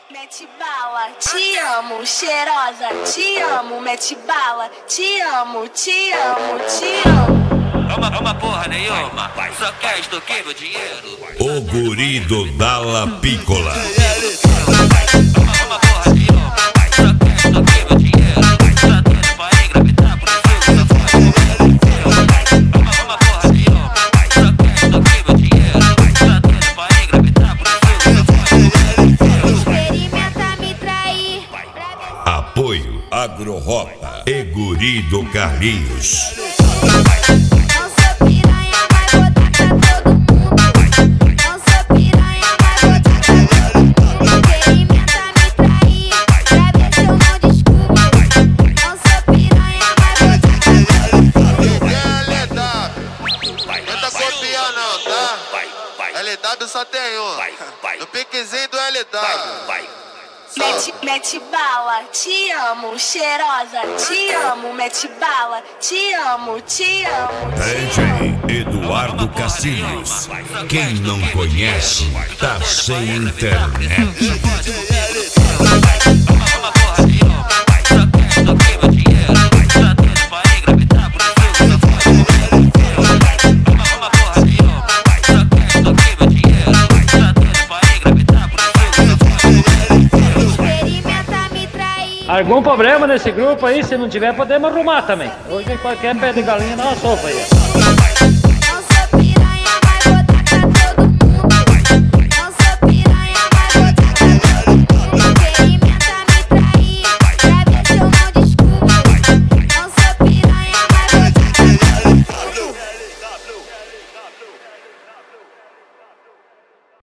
Mete bala, te amo, cheirosa, te amo, mete bala, te amo, te amo, te amo. É uma porra nenhuma, só quer extorquir meu dinheiro. O guri do Dalla Piccola. É uma porra nenhuma, só quer extorquir meu dinheiro. Só doido pra engravidar, por isso que eu só uma porra nenhuma, só quer extorquir meu dinheiro. Só doido pra engravidar, por isso que eu só Experimenta me trair. Apoio Agroropa e guri do Carlinhos. Não sou piranha, mas vou tacar todo mundo. Não sou piranha, mas vou tacar todo mundo. Experimenta me trair, pra ver se eu não descubro. Não sou piranha, mas vou tacar todo mundo. Tenta copiar não, tá? LW só tem um. No piquezinho do LW. Mete bala, te amo, cheirosa, te amo, mete bala, te amo, te amo. DJ Eduardo Castilhos. Quem não conhece, tá sem internet. uma porra nenhuma, só quer extorquir meu dinheiro. Só doido pra engravidar, por isso que eu só uma porra nenhuma, só quer extorquir meu dinheiro. Só doido pra engravidar, por isso que eu Experimenta me trair. Algum problema nesse grupo aí? Se não tiver, podemos arrumar também. Hoje qualquer pé de galinha dá uma sopa aí.